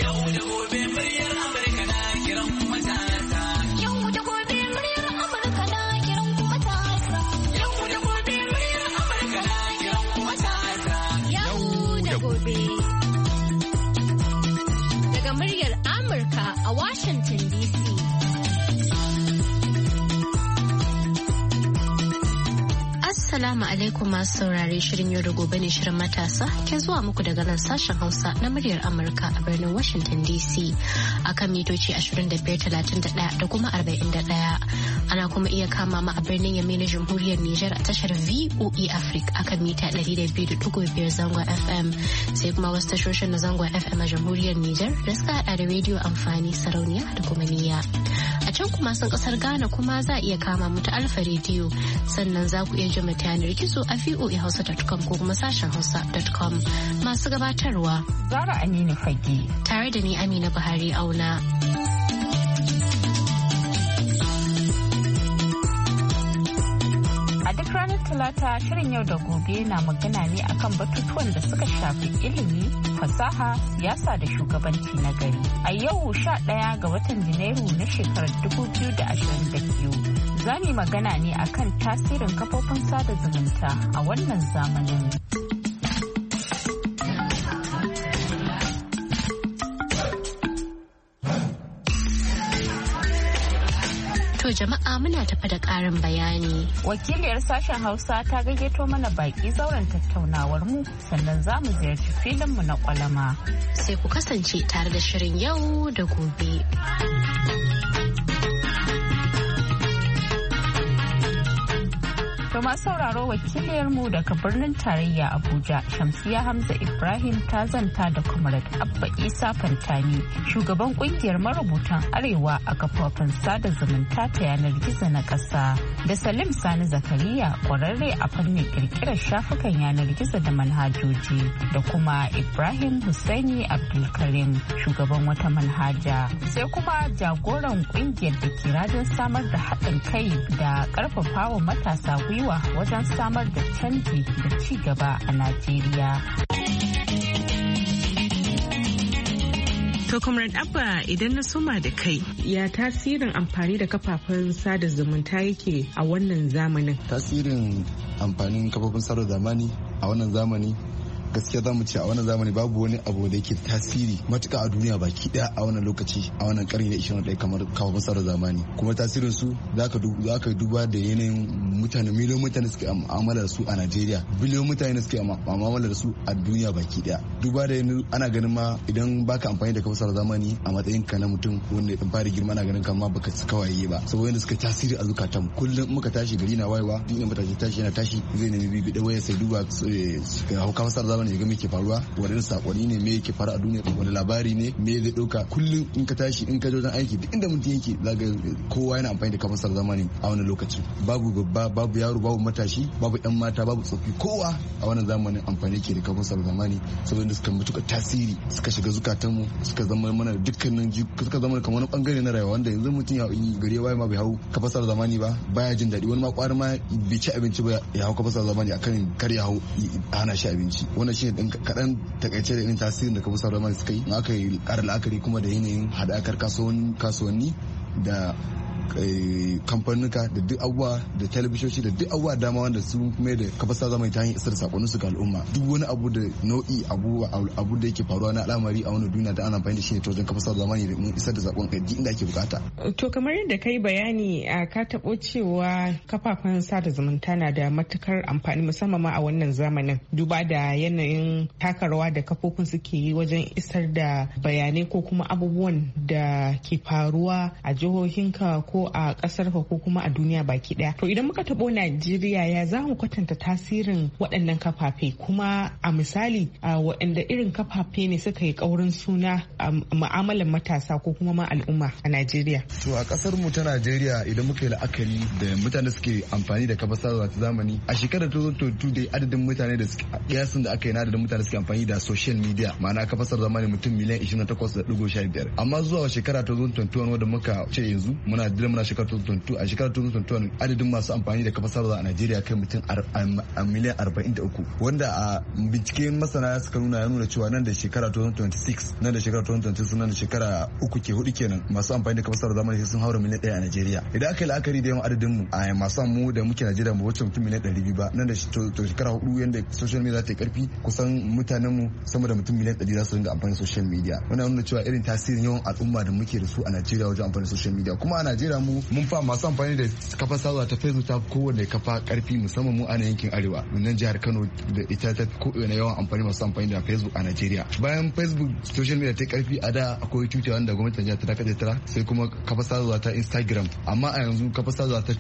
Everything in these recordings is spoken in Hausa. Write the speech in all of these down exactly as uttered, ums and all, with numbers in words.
Assalamu alaikum masu saurare, shirin yau da gobe ne shirin matasa ke zuwa muku daga nan sashen Hausa na muryar Amurka a birnin Washington D C akan mitoci ashirin da biyar talatin da ɗaya da kuma arba'in da ɗaya. Ana kuma iya kama ma a birnin Yamai na Jamhuriyar Nijar a tashar V O E Africa akan mita ɗari da biyu da ɗigo biyar zangon F M, sai kuma wasu tashoshin na zangon F M a Jamhuriyar Nijar da suka haɗa da rediyo amfani, sarauniya da kuma niyya. A can kuma sun kasar Ghana kuma za a iya kama mu ta Alfa rediyo, sannan za ku iya jin ta yanar gizo a v o a hausa dot com ko kuma sashen hausa dot com. Masu gabatarwa Zara Aminu Fage tare da ni Amina Buhari Auna. Ranar Talata shirin yau da gobe na magana ne akan batutuwan da suka shafi ilimi, fasaha, siyasa da shugabanci na gari. A yau sha ɗaya ga watan Janairu na shekarar dubu biyu da ashirin da biyu za mu magana ne akan tasirin kafofin sada zumunta a wannan zamanin. To jama'a muna tafa da ƙarin bayani. Wakiliyar sashen Hausa ta gayyato mana baki zauren tattaunawar mu, sannan za mu ziyarci filinmu na kwalama. Sai ku kasance tare da shirin yau da gobe. To masu sauraro, wakiliyarmu daga birnin tarayya Abuja, Shamsiya Hamza Ibrahim ta zanta da Comrade Abba Isa Fantani, shugaban kungiyar marubutan Arewa a kafofin sada zumunta ta yanar gizo na ƙasa, da Salim Sani Zakariya, kwararre a fannin kirkirar shafukan yanar gizo da manhajoji, da kuma Ibrahim Hussaini Abdulkarim, shugaban wata manhaja, sai kuma jagoran kungiyar da ke rajin samar da haɗin kai da ƙarfafawa matasa gwiwa wajen samar da canji da ci gaba a Najeriya. To Comrade Abba, idan na soma da kai, ya tasirin amfani da kafafen sada zumunta yake a wannan zamanin? Tasirin amfanin kafofin sada zamani a wannan zamani gaskiya za mu ce a wannan zamani babu wani abu da yake tasiri matuka a duniya baki daya a wannan lokaci a wannan karni na ishirin da ɗaya kamar kafofin sada zamani. Kuma tasirin su za ka duba da yanayin mutane, miliyon mutane suke mu'amala da su a Najeriya, biliyon mutane suke mu'amala da su a duniya baki daya. Duba da yanzu ana ganin ma idan baka amfani da kafofin sada zamani a matsayin ka na mutum wanda ya fara girma, ana ganin kamar baka cika waye ba, saboda yanda suka tasiri a zukatan. Kullum muka tashi gari na wayewa, duk inda mutashi tashi yana tashi zai nemi bibi da waya sai duba kafofin sada zamani ya ga me ke faruwa, wani sakonni ne, me yake faru a duniya, wani labari ne, me zai dauka. Kullum in ka tashi in ka je wajen aiki, duk inda mutum yake zaga kowa yana amfani da kafofin sada zamani a wannan lokacin. Babu babba, babu yaro, babu matashi, babu yan mata, babu tsofi, kowa a wannan zamanin amfani ke da kafofin sada zamani, saboda suka mutuka tasiri, suka shiga zukatanmu, suka zama mana dukkanin suka zama kamar wani bangare na rayuwa, wanda yanzu mutum ya gari waye ma bai hau kafofin sada zamani ba baya jin daɗi. Wani ma kwari ma bai ci abinci ba ya hau kafofin sada zamani akan kar ya hau hana shi abinci. Wannan shi ne kaɗan takaice da irin tasirin da kafofin sada zamani suka yi. Aka yi ƙara la'akari kuma da yanayin haɗakar kasuwanni da kamfanuka da duk abubuwa da talabishoshi da duk abubuwa dama wanda sun mai da kafasa zamani ta hanyar isar sakonnin su ga al'umma. Duk wani abu da nau'i abu da yake faruwa na al'amari a wani duniya da ana amfani da shi ne ta wajen kafasa zamani da mun isar da sakon kai inda ake bukata. To kamar yadda kai bayani a ka taɓo cewa kafafen sada zumunta na da matukar amfani musamman ma a wannan zamanin, duba da yanayin taka rawa da kafofin suke yi wajen isar da bayanai ko kuma abubuwan da ke faruwa a jihohinka ko a kasar ko kuma a duniya baki daya. To idan muka tabo Najeriya, ya za mu kwatanta tasirin waɗannan kafafe, kuma a misali a waɗanda irin kafafe ne suka yi ƙaurin suna a mu'amalar matasa ko kuma ma al'umma a Najeriya? To a kasar mu ta Najeriya, idan muka yi la'akari da mutane suke amfani da kafar sadarwa ta zamani, a shekarar ta zo dai adadin mutane da suke kiyasin da aka yi na adadin mutane suke amfani da social media, ma'ana kafar sadarwa zamani mutum miliyan ishirin da takwas da ɗigo sha biyar. Amma zuwa shekara ta zo twenty twenty-one wanda muka ce yanzu muna da muna shekarar dubu biyu da ashirin a shekarar dubu biyu da ashirin adadin masu amfani da kafa sadarwa a Najeriya kai mutum a miliyan arba'in da uku wanda a binciken masana suka nuna ya nuna cewa nan da shekara dubu biyu da ashirin da shida nan da shekara dubu biyu da ashirin da shida nan da shekara uku ke hudu kenan masu amfani da kafa sadarwa zamani sun haura miliyan ɗaya a Najeriya. Idan aka yi la'akari da yawan adadin mu a masu mu da muke Najeriya mu wuce mutum miliyan ɗari biyu ba nan da shekara hudu yanda social media ta yi karfi kusan mutanen mu sama da mutum miliyan ɗari za su dinga amfani da social media. Wannan nuna cewa irin tasirin yawan al'umma da muke da su a Najeriya wajen amfani da social media. Kuma a Najeriya mu mun fa masu amfani da kafa sadarwa ta Facebook ta kowanne kafa karfi musamman mu a yankin arewa nan jihar Kano da ita ta kowanne yawan amfani masu amfani da Facebook a Najeriya. Bayan Facebook social media ta karfi a da akwai Twitter wanda gwamnatin jihar ta dakatar ta sai kuma kafa sadarwa ta Instagram amma a yanzu kafa sadarwa ta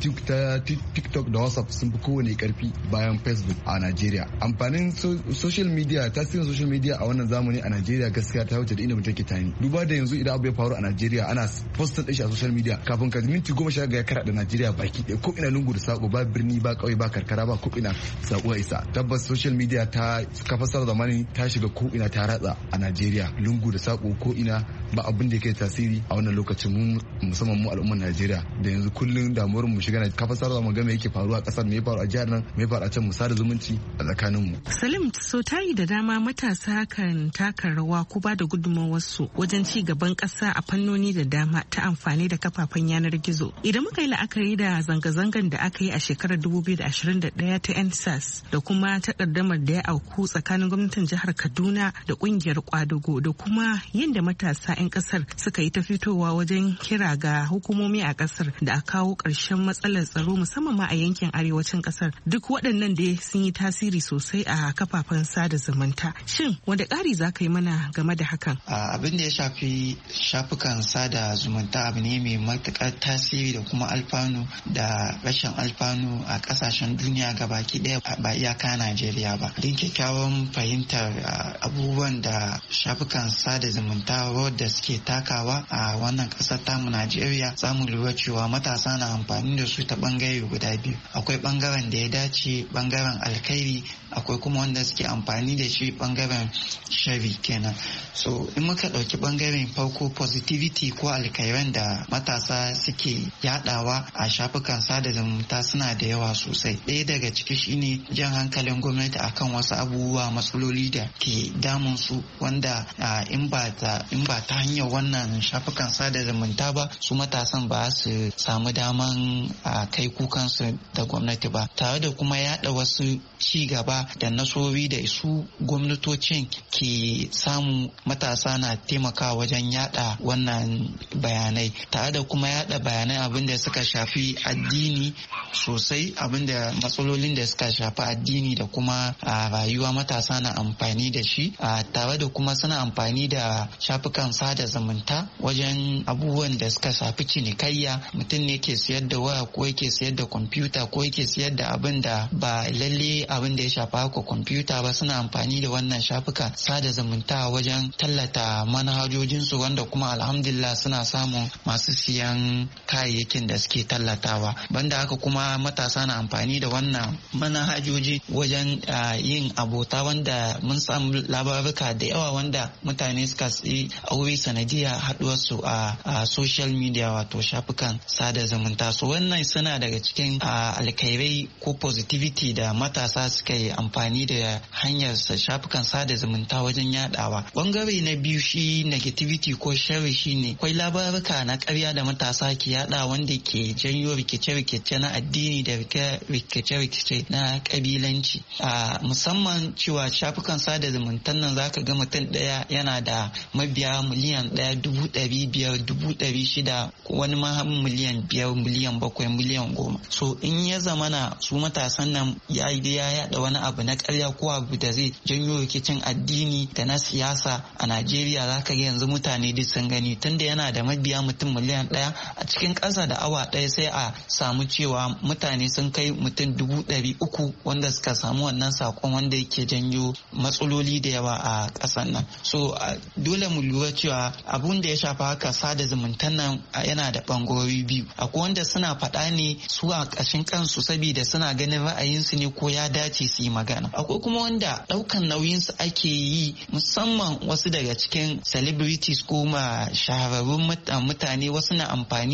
TikTok da WhatsApp sun fi kowane karfi bayan Facebook a Najeriya. Amfanin social media tasirin social media a wannan zamani a Najeriya gaskiya ta wuce da inda mutum ke tani. Duba da yanzu idan abu ya faru a Najeriya ana postin din shi a social media kafin ka minti goma sha ga ya kara da Najeriya baki ɗaya ko ina lungu da sako ba birni ba kauye ba karkara ba ko ina sako isa. Tabbas social media ta kafa sadarwa zamani ta shiga ko ina ta ratsa a Najeriya lungu da sako ko ina ba abin da yake tasiri a wannan lokacin mu musamman mu al'ummar Najeriya da yanzu kullun damuwar mu shiga na kafa sadarwa mu ga me yake faruwa a kasar me ya faru a jihar nan me ya faru a can mu sada zumunci a tsakanin mu. Salim so tayi da dama matasa kan taka rawa ko ba da gudunmawar su wajen ci gaban kasa a fannoni da dama ta amfani da kafafen yanar gizo. Idan muka yi la'akari da zanga-zangan da aka yi a shekarar dubu biyu da ashirin da ɗaya ta N S A S da kuma takaddamar da ya auku tsakanin gwamnatin jihar Kaduna da kungiyar Kwadago da kuma yadda matasa 'yan kasar suka yi ta fitowa wajen kira ga hukumomi a kasar da a kawo ƙarshen matsalar tsaro musamman ma a yankin arewacin kasar duk waɗannan da sun yi tasiri sosai a kafafen sada zumunta. Shin wanda ƙari za ka yi mana game da hakan? Abin da ya shafi shafukan sada zumunta abu ne mai matuƙar tasiri da kuma alfanu da rashin alfanu a ƙasashen duniya gabaki ɗaya ba iyaka Najeriya ba. Don kyakkyawan fahimtar abubuwan da shafukan sada zumunta wadda suke takawa a wannan ƙasar tamu Najeriya za mu lura cewa matasa na amfani da su ta bangare guda biyu. Akwai bangaren da ya dace bangaren alkhairi akwai kuma wanda suke amfani da shi bangaren shari kenan. So in muka ɗauki bangaren farko positivity ko alkhairan da matasa suke yadawa a shafukan sada zumunta suna da yawa sosai. Ɗaya daga ciki shine jan hankalin gwamnati akan wasu abubuwa matsaloli da ke damun su wanda in ba ta in ba ta hanyar wannan shafukan sada zumunta ba su matasan ba su samu daman kai kukansu da gwamnati ba, tare da kuma yada wasu ci gaba da nasarori da su gwamnatocin ke samu. Matasa na taimakawa wajen yada wannan bayanai tare da kuma yada bayanai abin da suka shafi addini sosai, abin da matsalolin da suka shafi addini da kuma a rayuwa matasa na amfani da shi, tare da kuma suna amfani da shafukan sada zumunta wajen abubuwan da suka shafi cinikayya. Mutum ne ke siyar da waya ko yake siyar da kwamfuta ko yake siyar da abin da ba lalle abin da ya shafa haka kwamfuta ba, suna amfani da wannan shafuka sada zumunta wajen tallata manhajojinsu wanda kuma alhamdulillah suna samun masu siyan kayayyakin da suke tallatawa. Banda haka kuma matasa na amfani da wannan manhajoji wajen yin abota wanda mun samu labaruka da yawa wanda mutane suka yi aure sanadiyar haduwarsu a social media wato shafukan sada zumunta. So wannan suna daga cikin alkhairai ko positivity da matasa suka yi amfani da hanyar shafukan sada zumunta wajen yadawa. Bangare na biyu shi negativity ko sharri shine akwai labaruka na ƙarya da matasa ke yada wanda ke janyo rikice-rikice na addini da rikice-rikice na kabilanci. Musamman cewa shafukan sada zumuntan nan zaka ga mutum ɗaya yana da mabiya miliyan ɗaya dubu ɗari biyar dubu ɗari shida wani ma miliyan biyar miliyan bakwai miliyan goma. So in ya zamana su matasan nan ya yi ya yada wani abu na ƙarya ko abu da zai janyo rikicin addini da na siyasa a Najeriya, zaka ga yanzu mutane duk sun gani tunda yana da mabiya mutum miliyan ɗaya a cikin ƙasa da awa ɗaya sai a samu cewa mutane sun kai mutum dubu ɗari uku wanda suka samu wannan sakon wanda yake janyo matsaloli da yawa a ƙasar nan. So dole mu lura cewa abun da ya shafa haka sada zumuntan nan yana da bangarori biyu. Akwai wanda suna faɗa ne su a ƙashin kansu saboda suna ganin ra'ayinsu ne ko ya dace su yi magana. Akwai kuma wanda ɗaukan nauyinsu ake yi, musamman wasu daga cikin celebrities ko ma shahararrun mutane wasu na amfani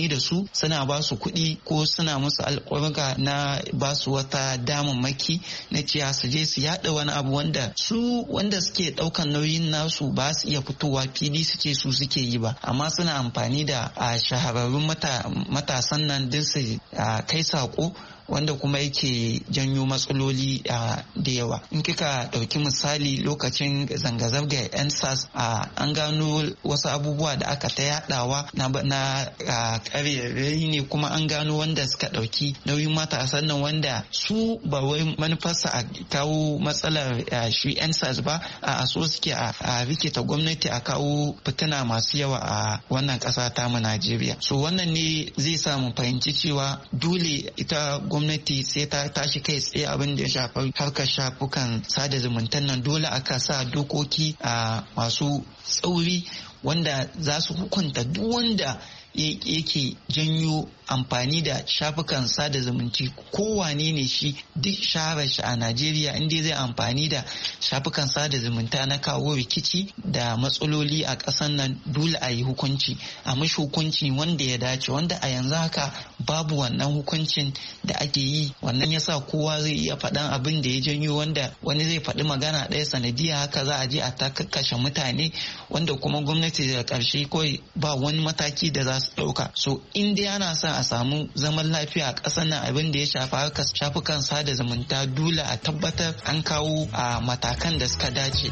amfani da su suna ba su kuɗi ko suna musu alƙawarka na ba su wata damammaki na cewa su je su yaɗa wani abu wanda su wanda suke ɗaukan nauyin nasu ba su iya fitowa fili su ce su suke yi ba, amma suna amfani da shahararrun matasan nan din su kai sako wanda kuma yake janyo matsaloli da yawa. In kika ɗauki misali lokacin zanga-zanga yan sas an gano wasu abubuwa da aka ta yadawa na ƙarerayi ne, kuma an gano wanda suka ɗauki nauyin matasan nan wanda su ba wai manufarsa a kawo matsalar shi yan sas ba, a so suke a rikita gwamnati a kawo fitina masu yawa a wannan ƙasa ta mu Najeriya. So wannan ne zai sa mu fahimci cewa dole ita gwamnati sai ta tashi kai tsaye abin da ya shafi harkar shafukan sada zumuntan nan. Dole aka sa dokoki a masu tsauri wanda za su hukunta duk wanda yake janyo amfani da shafukan sada zumunci, kowane ne shi, duk shaharar shi a Najeriya inda zai amfani da shafukan sada zumunta na kawo rikici da matsaloli a ƙasar nan, dole a yi hukunci, a mashi hukunci wanda ya dace, wanda a yanzu haka babu wannan hukuncin da ake yi. Wannan yasa kowa zai iya faɗan abin da ya janyo, wanda wani zai faɗi magana ɗaya sanadiyya haka za a je a ta kakkashe mutane, wanda kuma gwamnati da ƙarshe kawai ba wani mataki da za su ɗauka. So in dai ana son a samu zaman lafiya a ƙasar nan, abin da ya shafi harkar shafukan sada zumunta dole a tabbatar an kawo a matakan da suka dace.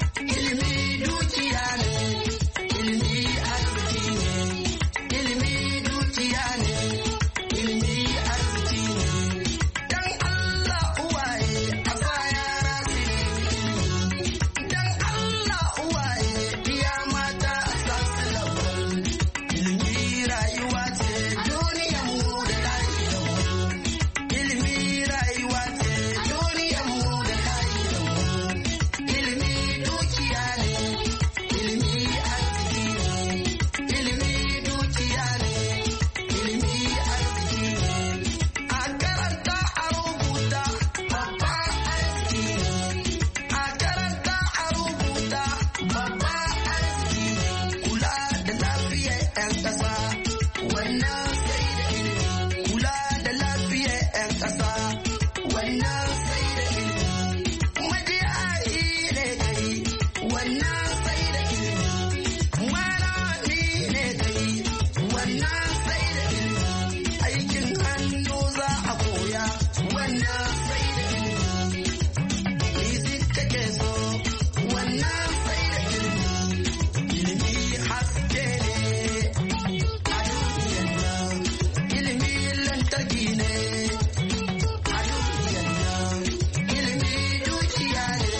Ilimi dukiya ne, ilimi arziki ne, ilimi dukiya ne, ilimi arziki ne. Dan Allah uwaye a sa yara su ilimi, dan Allah uwaye iya mata a sa su labar. Ilimi rayuwa ce, duniyar mu da lahiyar mu. Ilimi rayuwa ce, duniyar mu da lahiyar mu. Ilimi dukiya ne, ilimi arziki ne, ilimi dukiya ne, ilimi arziki ne. A karanta a rubuta babba arziki ne, a karanta a rubuta babba arziki ne. Kula da lafiyar 'yan ƙasa, wannan sai da ilimi. Kula da lafiyar 'yan ƙasa, wannan sai da ilimi. Majiyayi ne kai, wannan sai da ilimi. Malami ne kai, wannan sai da ilimi. Aikin hannu za a koya, wannan sai da ilimi. Music kake so, wannan sai da ilimi. Ilimi haske ne a duniyar nan, ilimi lantarki ne a duniyar nan, ilimi dukiya ne.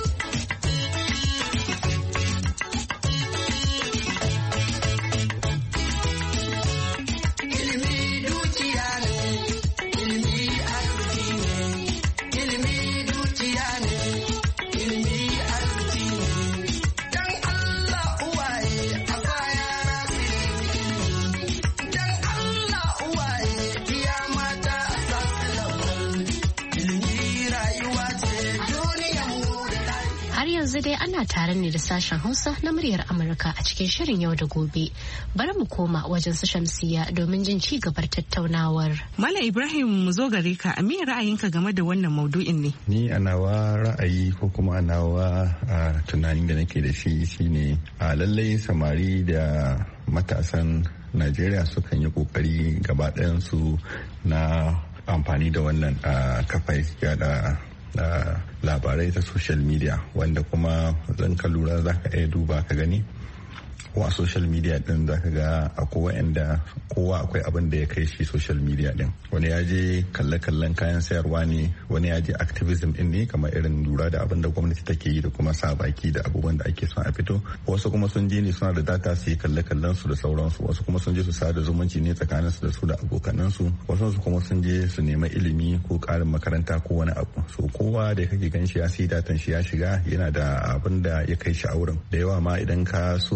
Ilimi dukiya ne, ilimi arziki ne, ilimi dukiya ne, ilimi arziki ne. Dan Allah uwaye a sa yara su ilimi, dan Allah uwaye iya mata a sa su labar. Ilimi rayuwa ce, duniyar mu da lahiyar. Har yanzu dai ana tare ne da sashen Hausa na muryar Amurka a cikin shirin yau da gobe. Bari mu koma wajen su Shamsiya domin jin ci gabar tattaunawar. Malam Ibrahim, mu zo gare ka, a me ra'ayinka game da wannan maudu'in ne? Ni a nawa ra'ayi ko kuma a nawa a tunanin da nake da shi shine a lallai samari da matasan Najeriya sukan yi kokari gaba ɗayansu na amfani da wannan a kafai yada da labarai ta social media, wanda kuma zan ka lura za ka iya duba ka gani ko a social media din za ka ga akwai wa'anda kowa akwai abin da ya kai shi social media din. Wani ya je kalle-kallen kayan sayarwa ne, wani ya je activism din ne, kamar irin lura da abin da gwamnati take yi da kuma sa baki da abubuwan da ake son a fito. Wasu kuma sun je ne suna da data su yi kalle-kallen su da sauransu. Wasu kuma sun je su sada zumunci ne tsakanin su da su da abokanan su. Wasu su kuma sun je su nema ilimi ko karin makaranta ko wani abu. So kowa da kake gan shi ya sai datan shi ya shiga yana da abin da ya kai shi a wurin. Da yawa ma idan ka so ka dan lura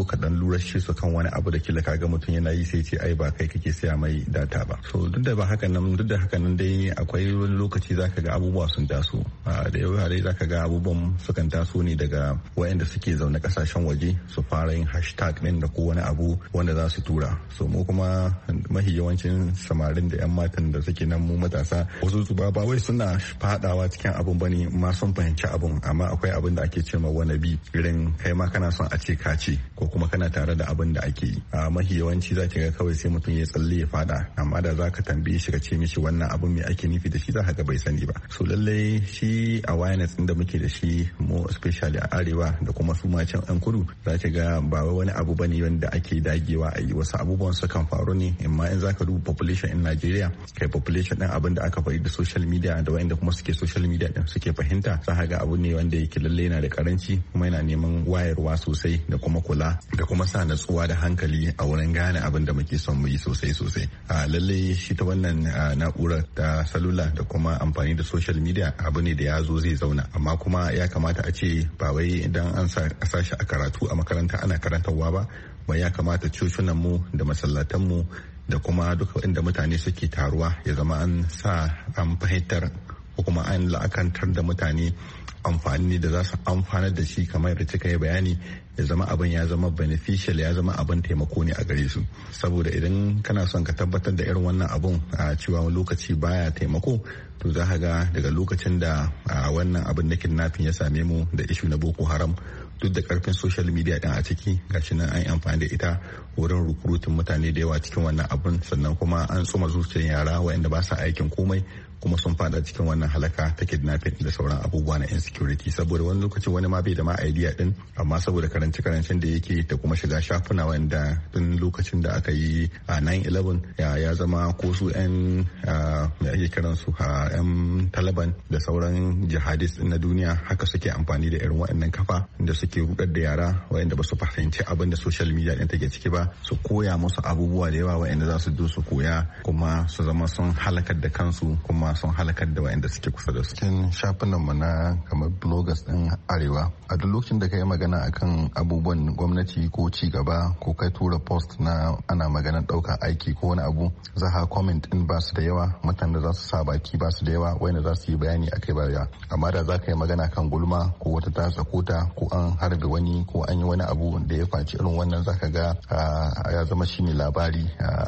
lura shi su kan wani abu da kila kaga mutum yana yi sai ce ai ba kai kake siya mai data ba. So duk da ba haka nan duk da haka nan dai akwai wani lokaci zaka ga abubuwa sun taso da yawa dai zaka ga abubuwan sukan taso ne daga wayanda suke zaune kasashen waje su fara yin hashtag din da ko wani abu wanda za su tura. So mu kuma mahi yawancin samarin da yan matan da suke nan mu matasa wasu su ba wai suna fadawa cikin abun bane ma sun fahimci abun amma akwai abin da ake cewa wani bi irin kai ma kana son a ce ka ce ko kuma kana tare da abin da ake yi. A mahi yawanci za ki ga kawai sai mutum ya tsalle ya fada amma da za ka tambaye shi ka ce mishi wannan abin me ake nufi da shi za ka ga bai sani ba. So lallai shi awareness din da muke da shi mu especially a arewa da kuma su ma can yan kudu za ki ga ba wani abu bane wanda ake dagewa a yi. Wasu abubuwan su kan faru ne amma in za ka duba population in Nigeria kai population din abin da aka faɗi da social media da wanda kuma suke social media din suke fahimta za ka ga abu ne wanda yake lalle yana da karanci kuma yana neman wayarwa sosai da kuma kula da kuma sa natsuwa da hankali a wurin gane abin da muke son mu yi sosai sosai. A lalle shi ta wannan na'urar ta salula da kuma amfani da social media abu ne da ya zo zai zauna amma kuma ya kamata a ce ba wai idan an sa shi a karatu a makaranta ana karantarwa ba ba ya kamata cocunan mu da masallatan mu da kuma duka inda mutane suke taruwa ya zama an sa an fahimtar ko kuma an la'akantar da mutane amfani da za su amfanar da shi kamar da kika yi bayani ya zama abin ya zama beneficial ya zama abin taimako ne a gare su. Saboda idan kana son ka tabbatar da irin wannan abun a cewa lokaci baya taimako to za ka ga daga lokacin da wannan abin na kidnapping ya same mu da ishu na Boko Haram duk da karfin social media din a ciki gashi nan an yi amfani da ita wurin recruiting mutane da yawa cikin wannan abun sannan kuma an tsuma zuciyar yara waɗanda ba sa aikin komai kuma sun fada cikin wannan halaka ta kidnapping da sauran abubuwa na insecurity saboda wani lokaci wani ma bai da ma idea din amma saboda karance karancen da yake da kuma shiga shafuna wanda tun lokacin da aka yi a nine eleven ya zama ko su yan mai ake kiran su yan Taliban da sauran jihadist na duniya haka suke amfani da irin waɗannan kafa da suke rudar da yara waɗanda ba su fahimci abin da social media din take ciki ba su koya musu abubuwa da yawa waɗanda za su zo su koya kuma su zama sun halakar da kansu kuma sun halakar da waɗanda suke kusa da su. Cikin shafinan mu na kamar bloggers din arewa a duk lokacin da ka yi magana akan abubuwan gwamnati ko ci gaba ko kai tura post na ana maganar ɗaukar aiki ko wani abu za ha comment din ba su da yawa mutanen da za su sa baki ba su da yawa wanda za su yi bayani akai ba yawa amma da za ka yi magana kan gulma ko wata ta tsakota ko an harbe wani ko an yi wani abu da ya faci irin wannan za ka ga ya zama shine labari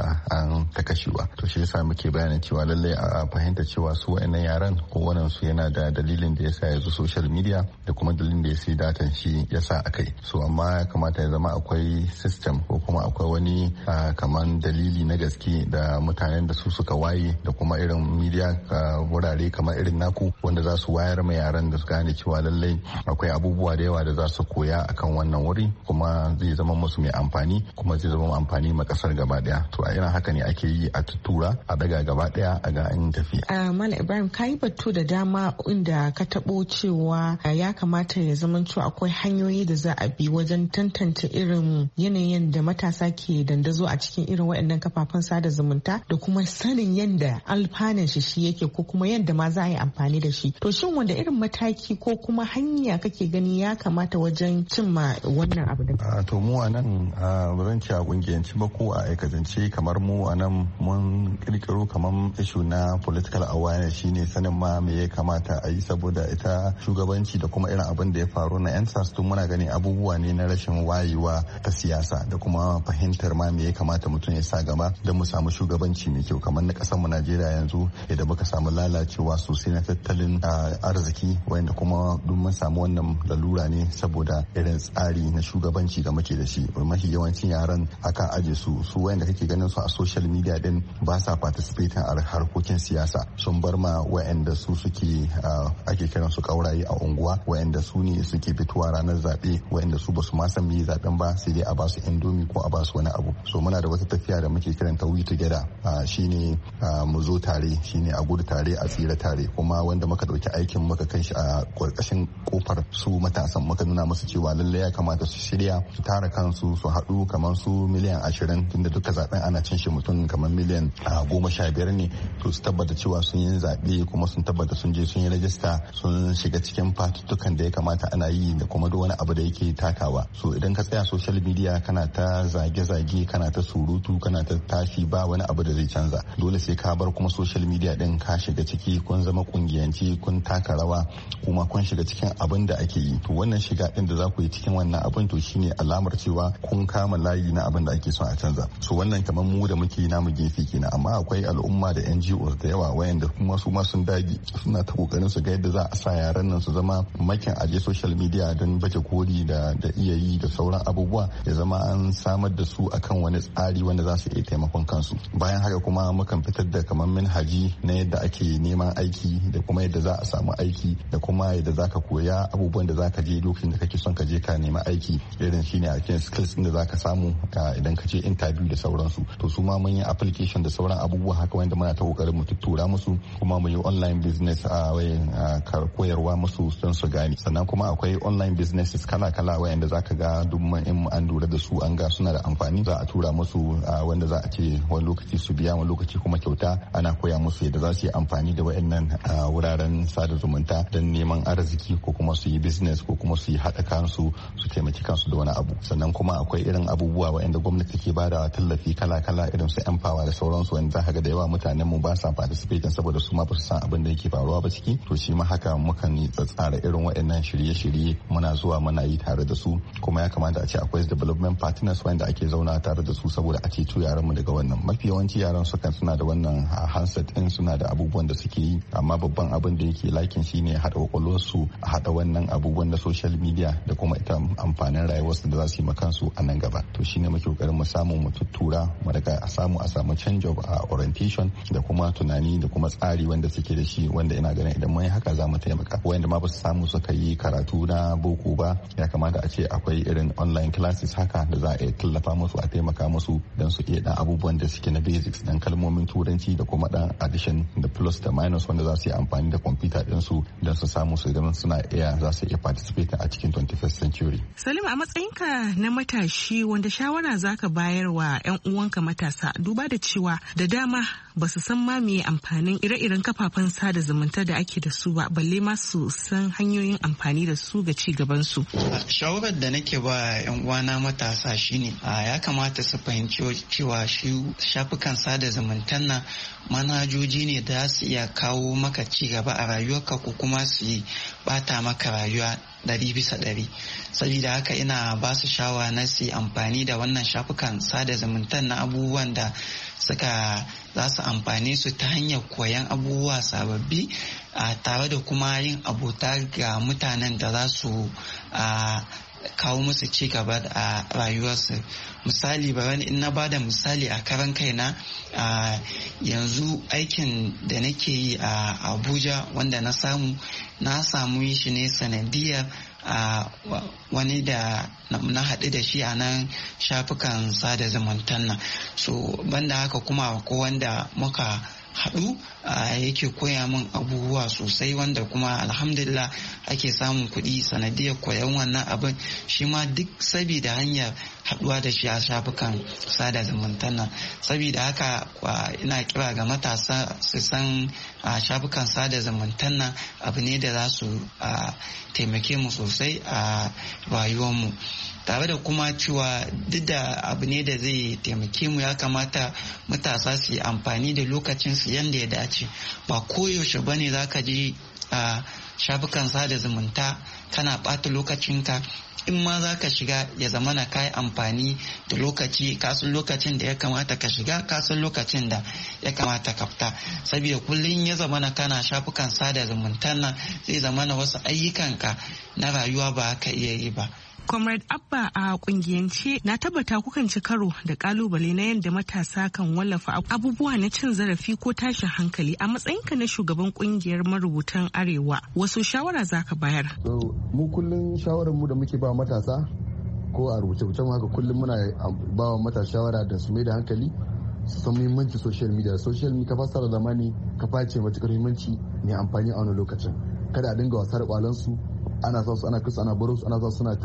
an ta kashewa to shi yasa muke bayanin cewa lallai a fahimta cewa su wa'annan yaran ko wannan su yana da dalilin da yasa ya zo social media da kuma dalilin da ya sai datan shi yasa akai so amma ya kamata ya zama akwai system ko kuma akwai wani kaman dalili na gaske da mutanen da su suka waye da kuma irin media wurare kamar irin naku wanda za su wayar ma yaran da su gane cewa lallai akwai abubuwa da yawa da za su koya akan wannan wuri kuma zai zama musu mai amfani kuma zai zama amfani ma kasar gaba daya to a irin haka ne ake yi a tuttura a daga gaba daya a ga an tafi. Malam Ibrahim ka yi batu da dama inda ka taɓo cewa ya kamata ya zama cewa akwai hanyoyi da za a bi wajen tantance irin yanayin da matasa ke dandazo a cikin irin waɗannan kafafen sada zumunta da kuma sanin yadda alfanun shi shi yake ko kuma yadda ma za a yi amfani da shi. To shin wanda irin mataki ko kuma hanya kake gani ya kamata wajen cimma wannan abu da? To mu a nan ba zan ce a kungiyanci ba ko a aikatance kamar mu a nan mun kirkiro kamar ishu na political awareness shine sanin ma me ya kamata a yi saboda ita shugabanci da kuma irin abin da ya faru na yan sas tun muna gani abubuwa ne na rashin wayewa ta siyasa da kuma fahimtar ma me ya kamata mutum ya sa gaba don mu samu shugabanci mai kyau kamar na kasar mu Najeriya yanzu idan muka samu lalacewa sosai na tattalin arziki wanda kuma duk mun samu wannan lalura ne saboda irin tsari na shugabanci da muke da shi mafi yawancin yaran aka aje su su wayanda kake ganin su a social media din ba sa participating a harkokin siyasa sun bar ma wayanda su suke ake kiran su kauraye a unguwa wayanda su ne suke fitowa ranar zabe wayanda su basu ma san me zaben ba sai dai a ba su indomi ko a ba su wani abu so muna da wata tafiya da muke kiranta we together shine mu zo tare shine a gudu tare a tsira tare kuma wanda muka dauki aikin muka kai shi a karkashin kofar su matasan muka nuna musu cewa lalle ya kamata su shirya su tara kansu su haɗu kamar su miliyan ashirin tunda duka zaben ana cin shi mutum kamar miliyan goma sha biyar ne to su tabbata cewa sun yi zaɓe kuma sun tabbata sun je sun yi rajista sun shiga cikin fatuttukan da ya kamata ana yi da kuma duk wani abu da yake takawa. So idan ka tsaya social media kana ta zage-zage kana ta surutu kana ta tashi ba wani abu da zai canza. Dole sai ka bar kuma social media din ka shiga ciki kun zama kungiyanci kun taka rawa kuma kun shiga cikin abin da ake yi. To wannan shiga din da za ku yi cikin wannan abin to shine alamar cewa kun kama layi na abin da ake son a canza. So wannan kamar mu da muke namu gefe kenan, amma akwai al'umma da N G Os da yawa wayanda kuma su ma sun dage suna ta kokarin su ga yadda za a sa yaran nan su zama makin aje social media don baje koli da da iya yi da sauran abubuwa, ya zama an samar da su akan wani tsari wanda za su iya taimakon kansu. Bayan haka kuma mukan fitar da kamar manhaji na yadda ake neman aiki da kuma yadda za a samu aiki da kuma yadda za ka koya abubuwan da za ka je lokacin da kake son ka je ka nema aiki, irin shine a cikin skills din da za ka samu idan ka je interview da sauransu. To su ma mun yi application da sauran abubuwa haka wanda muna ta kokarin mu tuttura musu, kuma mun yi online business a wayan koyarwa musu don su gane. Sannan kuma akwai online businesses kala-kala wayanda za ka ga duk in an lura da su an ga suna da amfani za a tura musu wanda za a ce wani lokaci su biya wani lokaci kuma kyauta, ana koya musu yadda za su yi amfani da wayannan wuraren sada zumunta don neman arziki ko kuma su yi business ko kuma su yi haɗa kansu su taimaki kansu da wani abu. Sannan kuma akwai irin abubuwa wayanda gwamnati ke bada tallafi kala-kala irin su empower da sauransu wanda za ka ga da yawa mutanen mu ba sa participating saboda su ma ba su san abin da yake faruwa ba ciki. To shi ma haka mukan yi tsatsara irin wayannan shirye-shirye muna zuwa muna yi tare da su, kuma ya kamata a ce akwai development partners wanda ake zauna tare da su saboda a ceto yaran mu daga wannan. Mafi yawanci yaran su kan suna da wannan handset din, suna da abubuwan da suke yi, amma babban abin da yake lakin shine hada kwakwalwar su a hada wannan abubuwan da social media da kuma ita amfanin rayuwar su da za su yi makansu a nan gaba. To shine muke kokarin mu samu mu tuttura mu daga a samu a samu change of orientation da kuma tunani da kuma tsari wanda suke da shi, wanda ina ganin idan mun yi haka za mu taimaka. Wanda ma ba su samu suka yi karatu na boko ba, ya kamata a ce akwai irin online classes haka da za a iya tallafa musu a taimaka musu don su iya dan abubuwan da suke na basics dan kalmomin turanci da kuma dan addition da plus da minus wanda za su yi amfani da computer din su don su samu su idan suna iya za su iya participate a cikin twenty-first century. Salim, a matsayinka na matashi wanda shawara zaka bayar wa yan uwanka matasa, duba da cewa da dama ba su san ma me amfanin ire-iren kafafen sada zumunta da ake da su ba, balle ma su san hanyoyin amfani da su ga ci gaban su. Shawarar da nake ba yan uwana matasa shine ya kamata su fahimci cewa shi shafukan sada zumuntan nan manhajoji ne da su iya kawo maka ci gaba a rayuwarka ko kuma su yi bata maka rayuwa ɗari bisa ɗari. Saboda haka ina ba su shawa na su amfani da wannan shafukan sada zumuntan na abubuwan da suka za su amfani su ta hanyar koyan abubuwa sababbi a tare da kuma yin abota ga mutanen da za su kawo musu ci gaba a rayuwarsu. Misali bari in na bada misali a karan kaina, yanzu aikin da nake yi a Abuja wanda na samu na samu yi shi ne sanadiyar a wani da na haɗu da shi a nan shafukan sada zumuntan nan. So banda haka kuma ko wanda muka haɗu yake koya min abubuwa sosai wanda kuma alhamdulillah ake samun kuɗi sanadiyar koyan wannan abin, shi ma duk sabida hanyar haɗuwa da shi a shafukan sada zumunta nan. Sabida haka ina kira ga matasa su san shafukan sada zumunta nan abu ne da za su taimake mu sosai a rayuwarmu, tare da kuma cewa duk da abu ne da zai taimake mu ya kamata matasa su yi amfani da lokacinsu yadda ya dace. Ba koyaushe ba ne za ka je a shafukan sada zumunta kana ɓata lokacinka. In ma za ka shiga ya zama na kayi amfani da lokaci, kasan lokacin da ya kamata ka shiga, kasan lokacin da ya kamata ka fita. Saboda kullum ya zama na kana shafukan sada zumunta nan zai zama na wasu ayyukanka na rayuwa ba ka iya yi ba. Comrade Abba, a kungiyance na tabbata kukan ci karo da kalubale na yadda matasa kan wallafa abubuwa na cin zarafi ko tashin hankali. A matsayinka na shugaban kungiyar marubutan Arewa, wasu shawara zaka bayar? So, mu kullum shawarar mu da muke ba matasa ko a rubuce-rubuce haka kullum muna ba wa matasa shawara da su mai da hankali su san muhimmanci social media. Social media kafa sara zamani kafa ce matukar muhimmanci mai amfani a wani lokacin. Kada a dinga wasa da kwalansu, ana sa su ana kusa ana baro su ana sa suna ta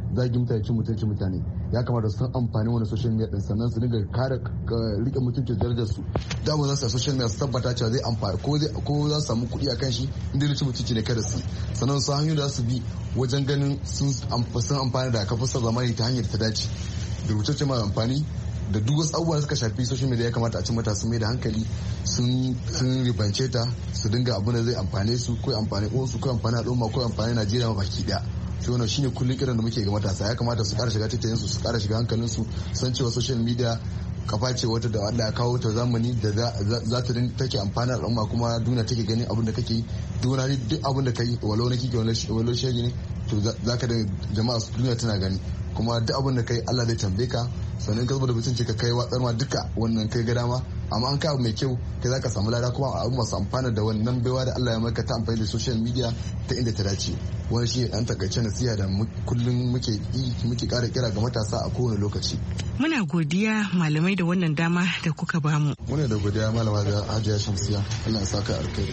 zagin mutane cin mutunci mutane ya kamata su san amfani wani social media din sannan su dinga kare rike mutunci darajar su da ba za su a social media su tabbata cewa zai amfani ko zai ko za su samu kuɗi akan shi inda cin mutunci ne kada su sannan su hanyoyi da su bi wajen ganin sun amfani da kafar zamani ta hanyar ta dace da rubutacce mai amfani da duk wasu abubuwa da suka shafi social media ya kamata a ci mata su mai da hankali sun ribance ta su dinga abin da zai amfane su ko amfani su ko amfani al'umma ko amfani Najeriya baki daya shi wannan shine kullun kiran da muke ga matasa ya kamata su kara shiga tattayin su su kara shiga hankalin su san cewa social media kafa ce wata da Allah ya kawo ta zamani da za ta take amfani al'umma kuma duniya take ganin abin da kake duniya duk abin da kai walau na kike walau shege ne to za ka da jama'a duniya tana gani kuma duk abin da kai Allah zai tambaye ka sannan ka zuba da mutunci ka kai watsar ma duka wannan kai ga dama amma an kawo mai kyau kai za ka samu lada kuma a masu amfana da wannan baiwa da Allah ya maka ta amfani da social media ta inda ta dace wani shi an takaice nasiha da kullum muke muke kara kira ga matasa a kowane lokaci. Muna godiya malamai da wannan dama da kuka bamu. Muna da godiya malama da Hajiya Shamsiya Allah ya saka alkhairi.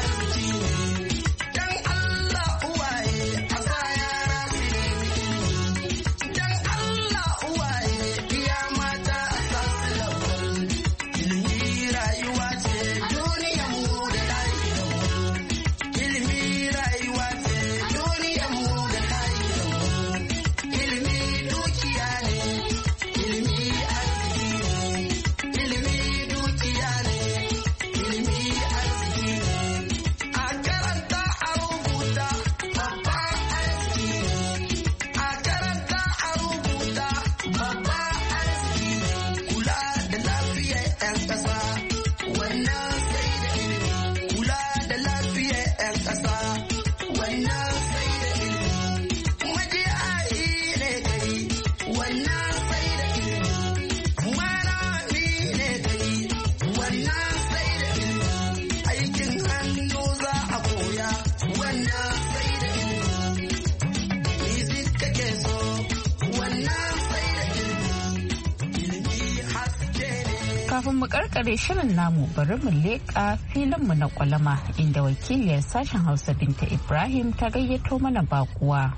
Kafin mu karkare shirin namu bari mu leƙa filinmu na kwalama inda wakiliyar sashen Hausa Binta Ibrahim ta gayyato mana bakuwa.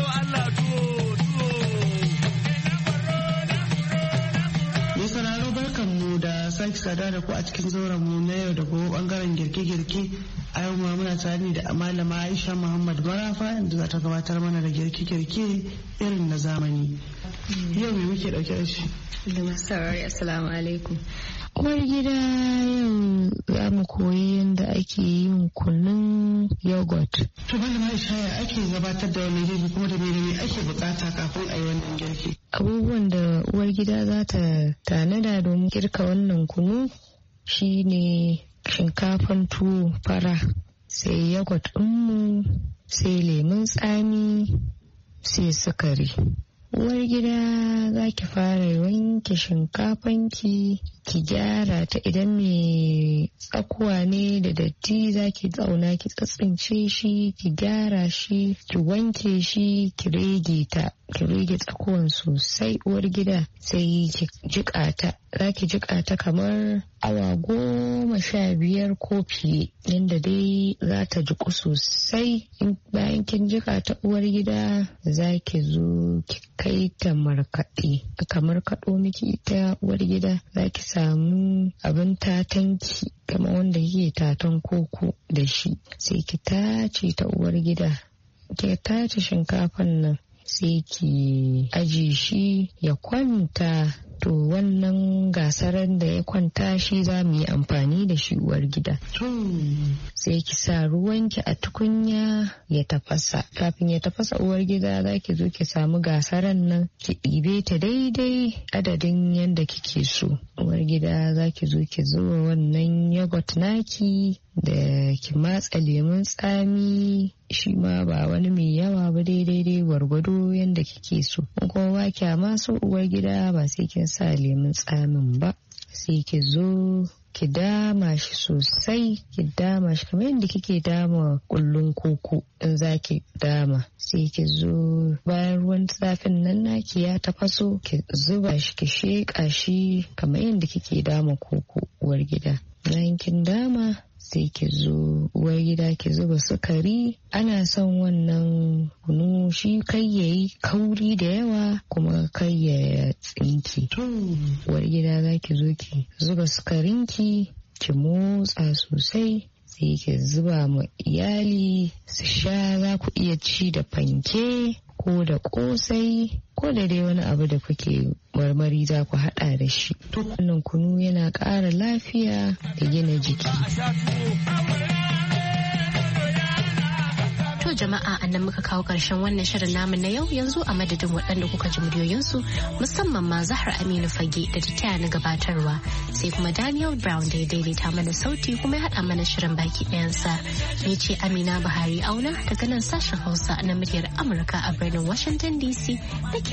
sake sada da ku a cikin zauren mu na yau da gobe bangaren girke-girke a yau ma muna tare da malama Aisha Muhammad Marafa inda za ta gabatar mana da girke-girke irin na zamani. Yau me muke dauke da shi? Da masarari assalamu alaikum. Uwar gida yau za mu koyi yadda ake yin kunun yogurt. To malama Aisha ya ake gabatar da wannan girki kuma da me ake bukata kafin a yi wannan girki? Abubuwan da uwar gida za ta tanada domin girka wannan kunu shine shinkafan tuwo fara, sai yogurt ɗinmu, sai lemun tsami, sai sukari. Uwar gida za ki fara wanke shinkafanki ki gyara ta, idan mai tsakuwa ne da datti za ki tsauna ki tsatsince shi ki gyara shi ki wanke shi ki rege ta ki rege tsakuwan sosai. Uwar gida sai ki jika ta, za ki jika ta kamar awa goma sha biyar ko fiye yadda dai za ta jiku sosai. Bayan kin jika ta uwar gida za ki zo ki kai ta markaɗe, aka markaɗo miki ita uwar gida za ki samu abin tatanki kamar wanda kike tatan koko da shi, sai ki tace ta uwar gida. Ki tace shinkafan nan sai ki aje shi ya kwanta. To wannan gasaran da ya kwanta shi za mu yi amfani da shi uwar gida. Sai ki sa ruwanki a tukunya ya tafasa. Kafin ya tafasa uwar gida za ki zo ki samu gasaran nan ki ɗibe ta daidai adadin yadda kike so. Uwar gida za ki zo ki zuba wannan yogurt naki da ki matsa lemun tsami, shi ma ba wani mai yawa ba, daidai dai gwargwado yadda kike so. In kuma ba kya ma so uwar gida ba sai kin sa lemun tsamin ba, sai ki zo ki dama shi sosai, ki dama shi kamar yadda kike dama kullun koko in za ki dama. Sai ki zo bayan ruwan zafin nan naki ya tafaso ki zuba shi ki sheƙa shi kamar yadda kike dama koko uwar gida. Bayan kin dama sai ki zo uwar gida ki zuba sukari. Ana son wannan kunu shi kai yayi kauri da yawa kuma kai ya tsinki. Uwar gida za ki zo ki zuba sukarinki ki motsa sosai sai ki zuba ma iyali su sha. Za ku iya ci da fanke ko da kosai ko da dai wani abu da kuke marmari za ku hada da shi. Wannan kunu yana ƙara lafiya da gina jiki. To jama'a annan muka kawo ƙarshen wannan shirin namu na yau. Yanzu a madadin waɗanda kuka ji muryoyinsu musamman ma Zahra Aminu Fage da ta taya na gabatarwa, sai kuma Daniel Brown da ya daidaita mana sauti kuma ya haɗa mana shirin baki ɗayansa. Ni ce Amina Buhari Auna daga nan sashen Hausa na muryar Amurka a birnin Washington D C.